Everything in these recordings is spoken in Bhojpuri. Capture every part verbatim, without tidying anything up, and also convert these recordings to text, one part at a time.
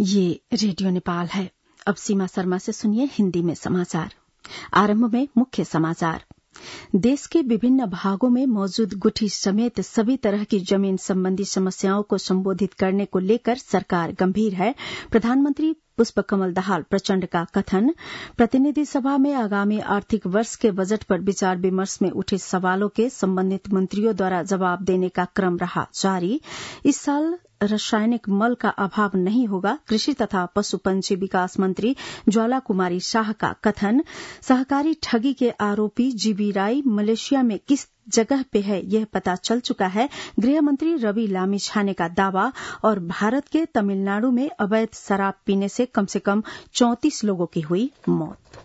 ये रेडियो नेपाल है। अब सीमा शर्मा से सुनिए हिंदी में समाचार। आरंभ में मुख्य समाचार। देश के विभिन्न भागों में मौजूद गुठी समेत सभी तरह की जमीन संबंधी समस्याओं को संबोधित करने को लेकर सरकार गंभीर है। प्रधानमंत्री पुष्पकमल दाहाल प्रचंड का कथन। प्रतिनिधि सभा में आगामी आर्थिक वर्ष के बजट पर विचार विमर्श में उठे सवालों के संबंधित मंत्रियों द्वारा जवाब देने का क्रम रहा जारी। इस साल रासायनिक मल का अभाव नहीं होगा। कृषि तथा पशु पंछी विकास मंत्री ज्वाला कुमारी शाह का कथन। सहकारी ठगी के आरोपी जीबी राय मलेशिया में किस जगह पे है यह पता चल चुका है। गृह मंत्री रवि लामिछाने का दावा। और भारत के तमिलनाडु में अवैध शराब पीने से कम से कम चौंतीस लोगों की हुई मौत।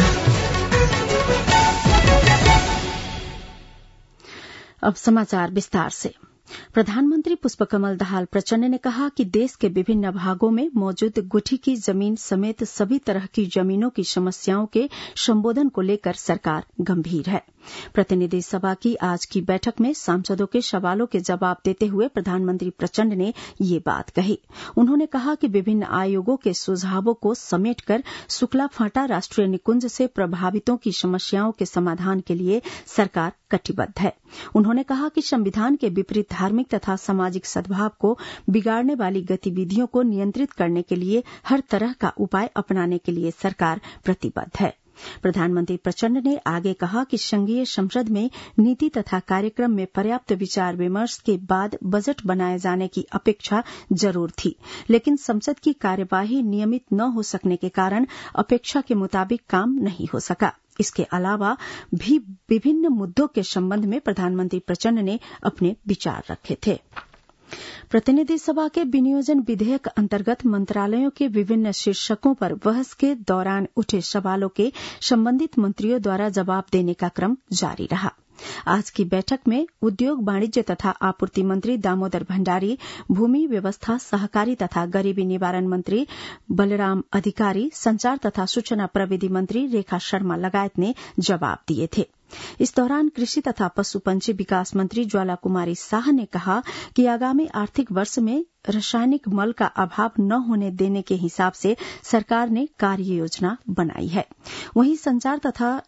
अब समाचार विस्तार से। प्रधानमंत्री पुष्पकमल दाहाल प्रचंड ने कहा कि देश के विभिन्न भागों में मौजूद गुठी की जमीन समेत सभी तरह की जमीनों की समस्याओं के संबोधन को लेकर सरकार गंभीर है। प्रतिनिधि सभा की आज की बैठक में सांसदों के सवालों के जवाब देते हुए प्रधानमंत्री प्रचंड ने ये बात कही। उन्होंने कहा कि विभिन्न आयोगों के सुझावों को समेटकर शुक्ला फांटा राष्ट्रीय निकुंज से प्रभावितों की समस्याओं के समाधान के लिए सरकार कटिबद्ध है। उन्होंने कहा कि संविधान के विपरीत धार्मिक तथा सामाजिक सद्भाव को बिगाड़ने वाली गतिविधियों को नियंत्रित करने के लिए हर तरह का उपाय अपनाने के लिए सरकार प्रतिबद्ध है। प्रधानमंत्री प्रचंड ने आगे कहा कि संघीय संसद में नीति तथा कार्यक्रम में पर्याप्त विचार विमर्श के बाद बजट बनाए जाने की अपेक्षा जरूर थी, लेकिन संसद की कार्यवाही नियमित न हो सकने के कारण अपेक्षा के मुताबिक काम नहीं हो सका। इसके अलावा भी विभिन्न मुद्दों के संबंध में प्रधानमंत्री प्रचंड ने अपने विचार रखे थे। प्रतिनिधि सभा के विनियोजन विधेयक अंतर्गत मंत्रालयों के विभिन्न शीर्षकों पर बहस के दौरान उठे सवालों के संबंधित मंत्रियों द्वारा जवाब देने का क्रम जारी रहा। आज की बैठक में उद्योग वाणिज्य तथा आपूर्ति मंत्री दामोदर भण्डारी, भूमि व्यवस्था सहकारी तथा गरीबी निवारण मंत्री बलराम अधिकारी, संचार तथा सूचना प्रविधि मंत्री रेखा शर्मा लगायत ने जवाब दिए थे। इस दौरान कृषि तथा पशु पंछी विकास मंत्री ज्वाला कुमारी शाह ने कहा कि आगामी आर्थिक वर्ष में रासायनिक मल का अभाव न होने देने के हिसाब से सरकार ने कार्य योजना बनाई है। वहीं संचार तथा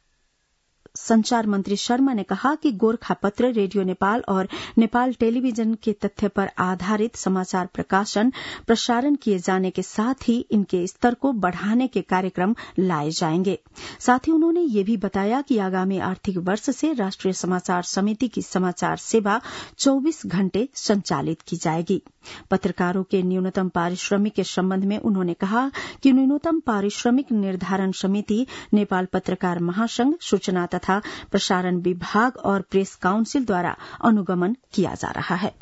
संचार मंत्री शर्मा ने कहा कि गोरखापत्र, रेडियो नेपाल और नेपाल टेलीविजन के तथ्य पर आधारित समाचार प्रकाशन प्रसारण किए जाने के साथ ही इनके स्तर को बढ़ाने के कार्यक्रम लाए जाएंगे। साथ ही उन्होंने ये भी बताया कि आगामी आर्थिक वर्ष से राष्ट्रीय समाचार समिति की समाचार सेवा चौबीस घंटे संचालित की जाएगी। पत्रकारों के न्यूनतम पारिश्रमिक के संबंध में उन्होंने कहा कि न्यूनतम पारिश्रमिक निर्धारण समिति नेपाल पत्रकार महासंघ, सूचना तथा प्रसारण विभाग और प्रेस काउंसिल द्वारा अनुगमन किया जा रहा है।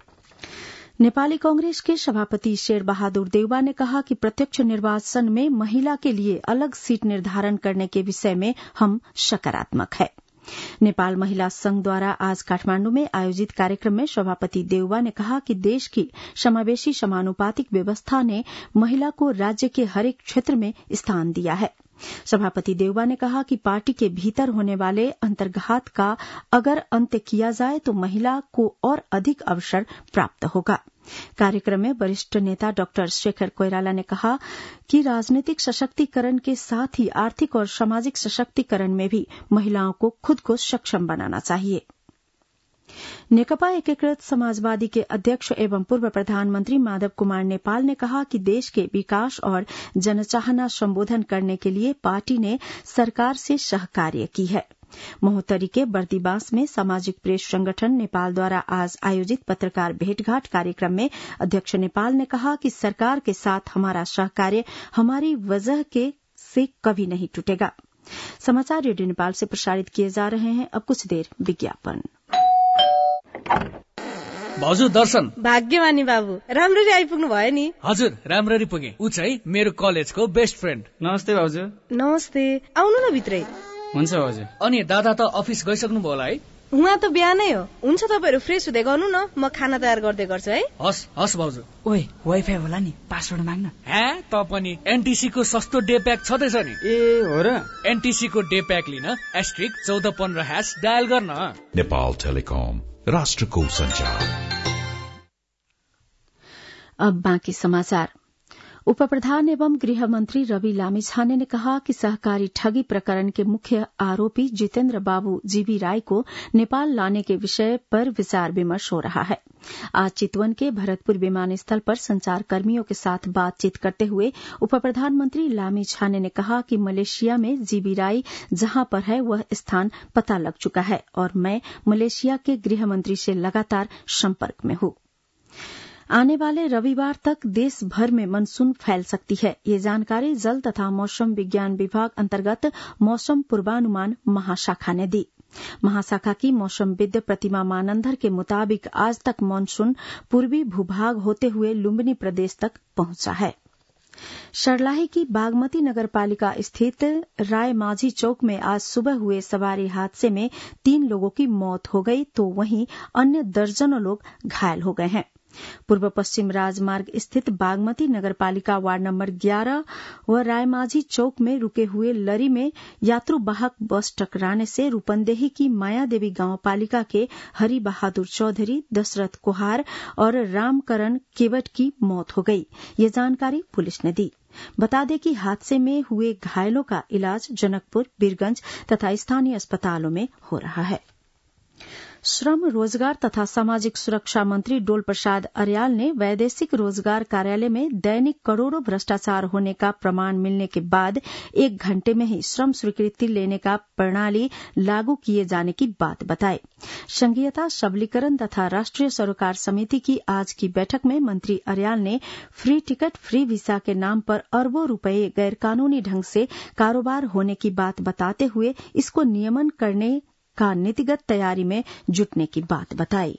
नेपाली कांग्रेस के सभापति शेर बहादुर देउवा ने कहा कि प्रत्यक्ष निर्वाचन में महिला के लिए अलग सीट निर्धारण करने के विषय में हम सकारात्मक है। नेपाल महिला संघ द्वारा आज काठमांडू में आयोजित कार्यक्रम में सभापति देउवा ने कहा कि देश की समावेशी समानुपातिक व्यवस्था ने महिला को राज्य के हरेक क्षेत्र में स्थान दिया है। सभापति देउवा ने कहा कि पार्टी के भीतर होने वाले अंतर्घात का अगर अंत्य किया जाए तो महिला को और अधिक अवसर प्राप्त होगा। कार्यक्रम में वरिष्ठ नेता डॉक्टर शेखर कोइराला ने कहा कि राजनीतिक सशक्तिकरण के साथ ही आर्थिक और सामाजिक सशक्तिकरण में भी महिलाओं को खुद को सक्षम बनाना चाहिए। नेकपा एकीकृत समाजवादी के अध्यक्ष एवं पूर्व प्रधानमंत्री माधव कुमार नेपाल ने कहा कि देश के विकास और जनचाहना संबोधन करने के लिए पार्टी ने सरकार से सहकार्य की है। महोत्तरी के बर्दीबास में सामाजिक प्रेस संगठन नेपाल द्वारा आज आयोजित पत्रकार भेंटघाट कार्यक्रम में अध्यक्ष नेपाल ने कहा कि सरकार के साथ हमारा सहकार्य हमारी वजह के से कभी नहीं टूटेगा। समाचार रेडियो नेपाल से प्रसारित किए जा रहे हैं। अब कुछ देर विज्ञापन। भाउजू दर्शन। भाग्यमानी बाबु, राम्ररी आइपुग्नु भयो नि। हजुर, राम्ररी पुगे। ऊ चाहिँ मेरो कलेजको बेस्ट फ्रेन्ड। नमस्ते भाउजू। नमस्ते, आउनु न भित्रै। हुन्छ भाउजू। अनि दादा त अफिस गइसक्नु भयो होला है? उहाँ त बिहानै हो। हुन्छ तपाईहरु फ्रेस हुँदै गर्नु न, म खाना तयार गर्दै गर्छु है। हस् हस् भाउजू। ओइ, वाइफाई होला नि, पासवर्ड माग्न। हे, त पनि एनटीसी को सस्तो डे प्याक छदैछ नि। ए हो र? एनटीसी को डे प्याक लिन एस्ट्रिक चौध पन्ध्र हैश डायल गर्न। नेपाल टेलिकम, राष्ट्रको संचार। अब बाँकी समाचार। उप प्रधान एवं गृह मंत्री रवि लामिछाने ने कहा कि सहकारी ठगी प्रकरण के मुख्य आरोपी जितेन्द्र बाबू जीबी राय को नेपाल लाने के विषय पर विचार विमर्श हो रहा है। आज चितवन के भरतपुर विमानस्थल पर संचारकर्मियों के साथ बातचीत करते हुए उप प्रधानमंत्री लामिछाने ने कहा कि मलेशिया में जीबी राय जहां पर है वह स्थान पता लग चुका है और मैं मलेशिया के गृह मंत्री से लगातार संपर्क में हूं। आने वाले रविवार तक देश भर में मानसून फैल सकती है। ये जानकारी जल तथा मौसम विज्ञान विभाग अंतर्गत मौसम पूर्वानुमान महाशाखा ने दी। महाशाखा की मौसमविद प्रतिमा मानंदर के मुताबिक आज तक मानसून पूर्वी भूभाग होते हुए लुम्बिनी प्रदेश तक पहुंचा है। सर्लाही की बागमती नगरपालिका स्थित राय माझी चौक में आज सुबह हुए सवारी हादसे में तीन लोगों की मौत हो गई तो वहीं अन्य दर्जनों लोग घायल हो गए हैं। पूर्व पश्चिम राजमार्ग स्थित बागमती नगरपालिका वार्ड नंबर ग्यारह व रायमाझी चौक में रुके हुए लरी में यात्रुवाहक बस टकराने से रूपंदेही की मायादेवी गांव पालिका के हरि बहादुर चौधरी, दशरथ कुहार और रामकरण केवट की मौत हो गई। ये जानकारी पुलिस ने दी। बता दें कि हादसे में हुए घायलों का इलाज जनकपुर, बीरगंज तथा स्थानीय अस्पतालों में हो रहा है। श्रम, रोजगार तथा सामाजिक सुरक्षा मंत्री डोल प्रसाद अर्याल ने वैदेशिक रोजगार कार्यालय में दैनिक करोड़ों भ्रष्टाचार होने का प्रमाण मिलने के बाद एक घंटे में ही श्रम स्वीकृति लेने का प्रणाली लागू किए जाने की बात बताई। संघीयता सबलीकरण तथा राष्ट्रीय सरोकार समिति की आज की बैठक में मंत्री अर्याल ने फ्री टिकट, फ्री वीसा के नाम पर अरबों रुपये गैरकानूनी ढंग से कारोबार होने की बात बताते हुए इसको नियमन करने का नीतिगत तैयारी में जुटने की बात बताई।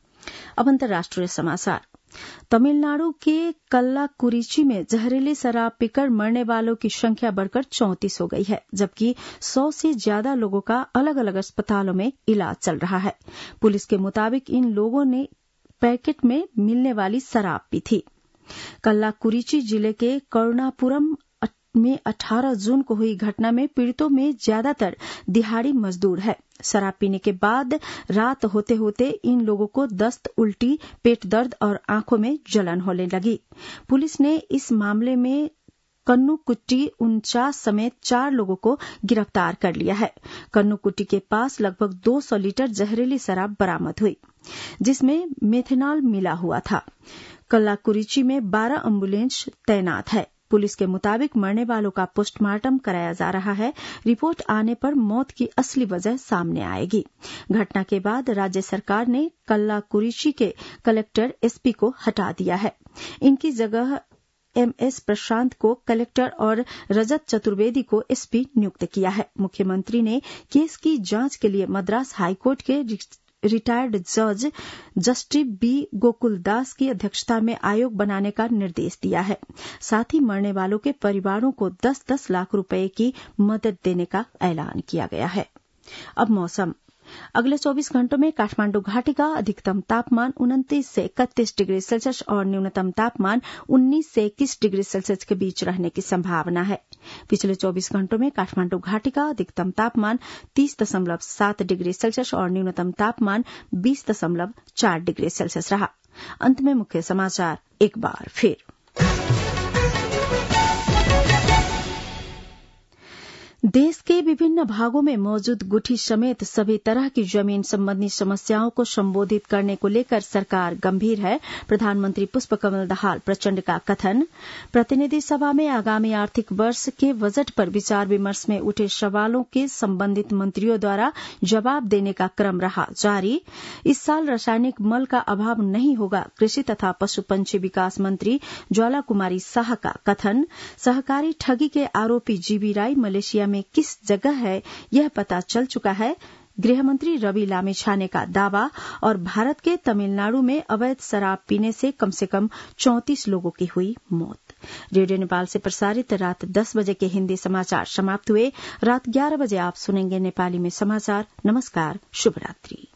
अब अंतर्राष्ट्रीय समाचार। तमिलनाडु के कल्लाकुरिची में जहरीली शराब पीकर मरने वालों की संख्या बढ़कर चौंतीस हो गई है, जबकि सौ से ज्यादा लोगों का अलग अलग अस्पतालों में इलाज चल रहा है। पुलिस के मुताबिक इन लोगों ने पैकेट में मिलने वाली शराब पी थी। कल्लाकुरिची जिले के करुणापुरम में अठारह जून को हुई घटना में पीड़ितों में ज्यादातर दिहाड़ी मजदूर है। शराब पीने के बाद रात होते होते इन लोगों को दस्त, उल्टी, पेट दर्द और आंखों में जलन होने लगी। पुलिस ने इस मामले में कन्नुकुट्टी उनचास समेत चार लोगों को गिरफ्तार कर लिया है। कन्नुकुट्टी के पास लगभग दो सौ लीटर जहरीली शराब बरामद हुई, जिसमें मेथेनॉल मिला हुआ था। कल्लाकुरिची में बारह एम्बुलेंस तैनात है। पुलिस के मुताबिक मरने वालों का पोस्टमार्टम कराया जा रहा है। रिपोर्ट आने पर मौत की असली वजह सामने आएगी। घटना के बाद राज्य सरकार ने कल्लाकुरिची के कलेक्टर, एसपी को हटा दिया है। इनकी जगह एमएस प्रशांत को कलेक्टर और रजत चतुर्वेदी को एसपी नियुक्त किया है। मुख्यमंत्री ने केस की जांच के लिए मद्रास हाईकोर्ट के रिटायर्ड जज जस्टिस बी गोकुल दास की अध्यक्षता में आयोग बनाने का निर्देश दिया है। साथ ही मरने वालों के परिवारों को दस दस लाख रुपए की मदद देने का ऐलान किया गया है। अब मौसम। अगले चौबीस घंटों में काठमांडू घाटी का अधिकतम तापमान उनतीस से इकतीस डिग्री सेल्सियस और न्यूनतम तापमान उन्नीस से इक्कीस डिग्री सेल्सियस के बीच रहने की संभावना है। पिछले चौबीस घंटों में काठमांडू घाटी का अधिकतम तापमान तीस दशमलव सात डिग्री सेल्सियस और न्यूनतम तापमान बीस दशमलव चार डिग्री सेल्सियस रहा। अंत में मुख्य समाचार एक बार फिर। देश के विभिन्न भागों में मौजूद गुठी समेत सभी तरह की जमीन संबंधी समस्याओं को संबोधित करने को लेकर सरकार गंभीर है। प्रधानमंत्री पुष्पकमल दाहाल प्रचंड का कथन। प्रतिनिधि सभा में आगामी आर्थिक वर्ष के बजट पर विचार विमर्श में उठे सवालों के संबंधित मंत्रियों द्वारा जवाब देने का क्रम रहा जारी। इस साल रासायनिक मल का अभाव नहीं होगा, कृषि तथा पशु पंछी विकास मंत्री ज्वाला कुमारी शाह का कथन। सहकारी ठगी के आरोपी जीबी राय मलेशिया में किस जगह है यह पता चल चुका है, गृहमंत्री रवि लामिछाने का दावा। और भारत के तमिलनाडु में अवैध शराब पीने से कम से कम चौंतीस लोगों की हुई मौत। रेडियो नेपाल से प्रसारित रात दस बजे के हिंदी समाचार समाप्त हुए। रात ग्यारह बजे आप सुनेंगे नेपाली में समाचार। नमस्कार, शुभ रात्रि।